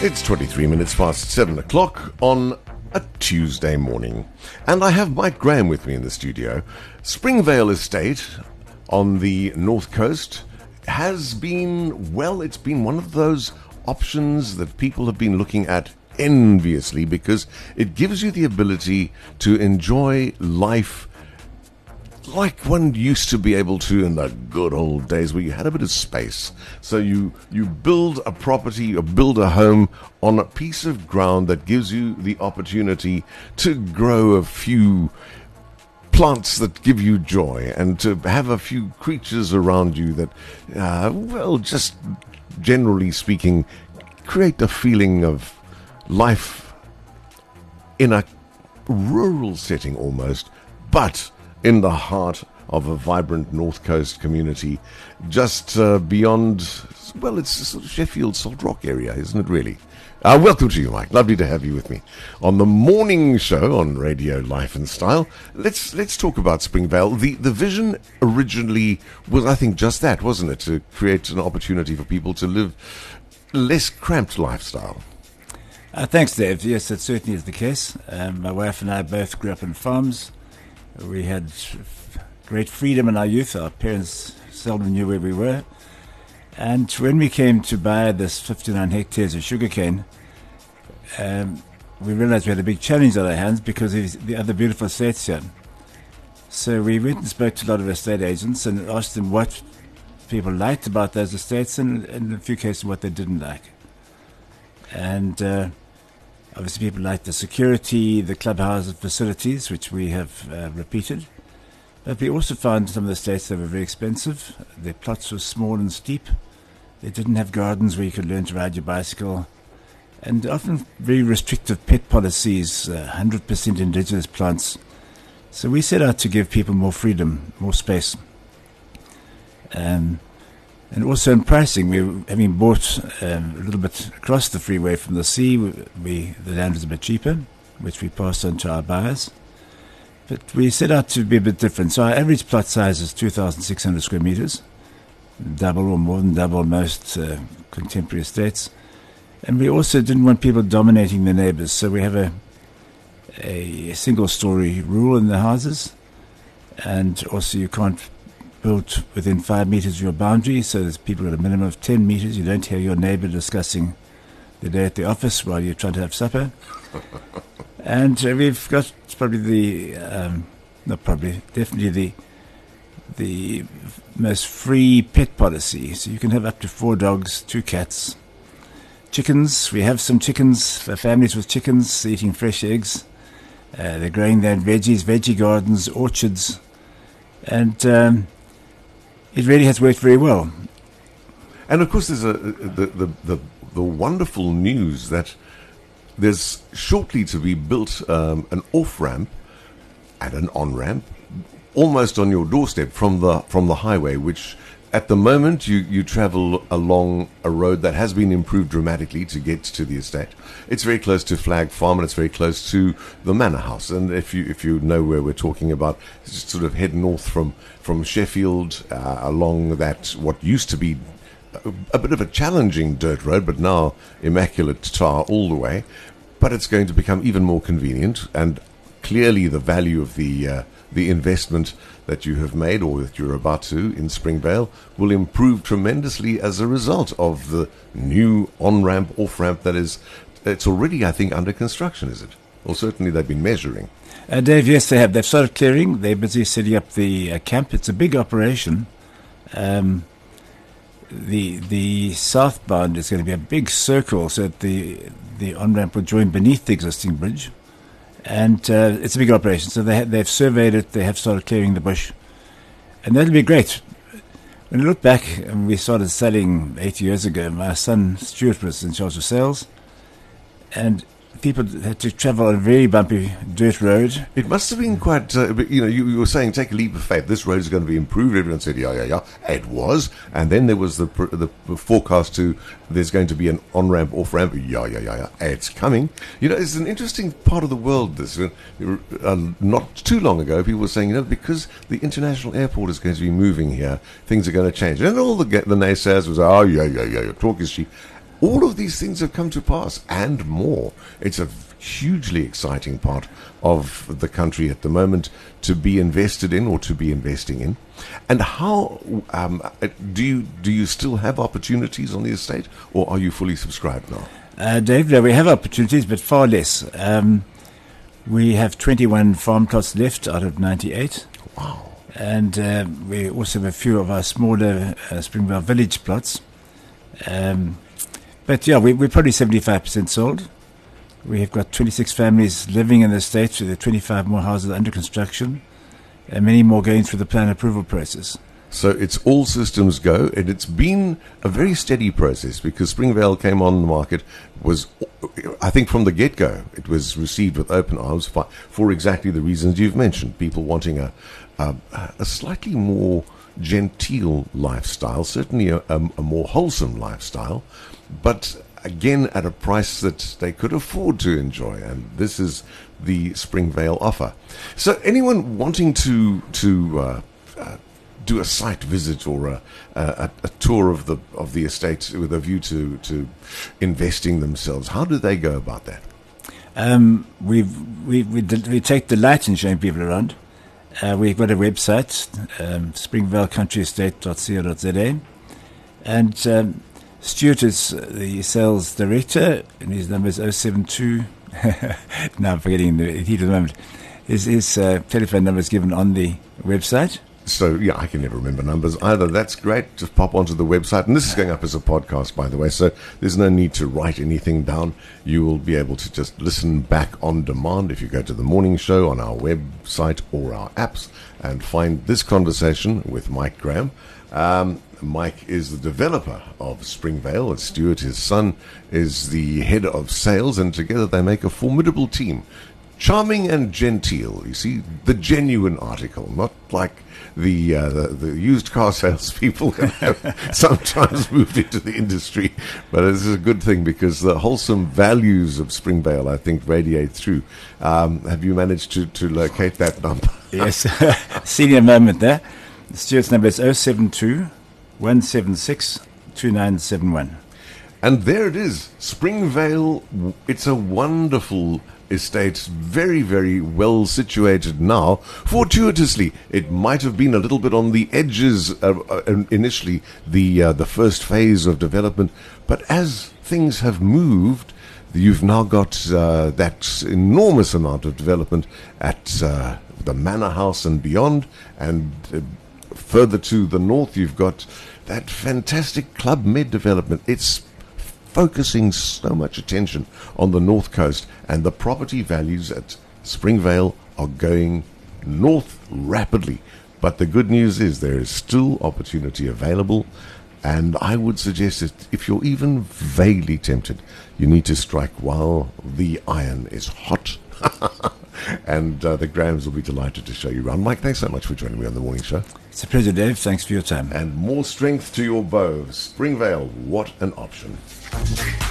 It's 23 minutes past 7 o'clock on a Tuesday morning. And I have Mike Graham with me in the studio. Springvale Estate on the north coast has been, well, it's been one of those options that people have been looking at enviously because it gives you the ability to enjoy life like one used to be able to in the good old days where you had a bit of space. So you build a property or build a home on a piece of ground that gives you the opportunity to grow a few plants that give you joy and to have a few creatures around you that, well, just generally speaking, create a feeling of life in a rural setting almost, but in the heart of a vibrant North Coast community, just beyond, well, it's sort of Sheffield, Salt Rock area, isn't it really? Welcome to you, Mike. Lovely to have you with me on the morning show on Radio Life and Style. Let's talk about Springvale. The vision originally was, I think, just that, wasn't it? To create an opportunity for people to live less cramped lifestyle. Thanks, Dave. Yes, that certainly is the case. My wife and I both grew up in farms. We had great freedom in our youth. Our parents seldom knew where we were. And when we came to buy this 59 hectares of sugarcane, we realized we had a big challenge on our hands because of the other beautiful estates here. So we went and spoke to a lot of estate agents and asked them what people liked about those estates and in a few cases what they didn't like. And obviously people liked the security, the clubhouse facilities, which we have repeated. But we also found some of the estates that were very expensive. Their plots were small and steep. They didn't have gardens where you could learn to ride your bicycle. And often very restrictive pet policies, 100% indigenous plants. So we set out to give people more freedom, more space. And also in pricing, we having bought a little bit across the freeway from the sea, the land was a bit cheaper, which we passed on to our buyers. But we set out to be a bit different. So our average plot size is 2,600 square meters, double or more than double most contemporary estates. And we also didn't want people dominating the neighbors, so we have a single-story rule in the houses, and also you can't built within 5 meters of your boundary, so there's people at a minimum of 10 meters. You don't hear your neighbor discussing the day at the office while you're trying to have supper. And we've got definitely the most free pet policy. So you can have up to 4 dogs, 2 cats, chickens. We have some chickens, families with chickens eating fresh eggs. They're growing their own veggies, veggie gardens, orchards, and it really has worked very well. And of course, there's the wonderful news that there's shortly to be built an off-ramp and an on-ramp almost on your doorstep from the highway, which at the moment you travel along a road that has been improved dramatically to get to the estate. It's very close to Flag Farm and it's very close to the Manor House. And if you know where we're talking about, just sort of head north from Sheffield along that what used to be a bit of a challenging dirt road, but now immaculate tar all the way. But it's going to become even more convenient, and clearly the value of the investment that you have made or that you're about to in Springvale will improve tremendously as a result of the new on-ramp, off-ramp that is, it's already, I think, under construction, is it? Or certainly they've been measuring. Dave, yes, they have. They've started clearing. They're busy setting up the camp. It's a big operation. The southbound is going to be a big circle so that the on-ramp will join beneath the existing bridge. And it's a big operation. So they've surveyed it. They have started clearing the bush. And that'll be great. When I look back, and we started selling 8 years ago, my son Stuart was in charge of sales. And people had to travel on a very bumpy dirt road. It must have been quite, you were saying, take a leap of faith, this road is going to be improved. Everyone said, yeah. It was. And then there was the forecast to, there's going to be an on-ramp, off-ramp. Yeah. It's coming. It's an interesting part of the world, this. Not too long ago, people were saying, because the international airport is going to be moving here, things are going to change. And all the naysayers was, yeah, talk is cheap. all of these things have come to pass and more. It's a hugely exciting part of the country at the moment to be invested in or to be investing in. And how do you still have opportunities on the estate, or are you fully subscribed now? Dave, we have opportunities, but far less. We have 21 farm plots left out of 98. Wow. And we also have a few of our smaller Springvale village plots. But yeah, we're probably 75% sold. We have got 26 families living in the estate, with 25 more houses under construction, and many more going through the plan approval process. So it's all systems go, and it's been a very steady process, because Springvale came on the market, was, I think from the get-go, it was received with open arms for exactly the reasons you've mentioned. People wanting a slightly more genteel lifestyle, certainly a more wholesome lifestyle, but again at a price that they could afford to enjoy, and this is the Springvale offer. So anyone wanting to do a site visit or a tour of the estate with a view to investing themselves, how do they go about that? We take delight in showing people around. We've got a website, springvalecountryestate.co.za, and Stuart is the sales director, and his number is 072. Now I'm forgetting the heat of the moment. His telephone number is given on the website. So, yeah, I can never remember numbers either. That's great. Just pop onto the website. And this is going up as a podcast, by the way, so there's no need to write anything down. You will be able to just listen back on demand if you go to the morning show on our website or our apps and find this conversation with Mike Graham. Mike is the developer of Springvale, and Stuart, his son, is the head of sales, and together they make a formidable team. Charming and genteel, you see, the genuine article, not like the used car salespeople can have sometimes moved into the industry. But this is a good thing, because the wholesome values of Springvale, I think, radiate through. Have you managed to locate that number? Yes, senior moment there. Stuart's number is 072 176 2971. And there it is, Springvale. It's a wonderful estate, very, very well situated now. Fortuitously, it might have been a little bit on the edges initially, the first phase of development, but as things have moved, you've now got that enormous amount of development at the Manor House and beyond, and further to the north, you've got that fantastic Club Med development. It's focusing so much attention on the north coast, and the property values at Springvale are going north rapidly. But the good news is there is still opportunity available, and I would suggest that if you're even vaguely tempted, you need to strike while the iron is hot. And the Grahams will be delighted to show you around. Mike, thanks so much for joining me on the morning show. It's a pleasure, Dave. Thanks for your time. And more strength to your bow. Springvale, what an option.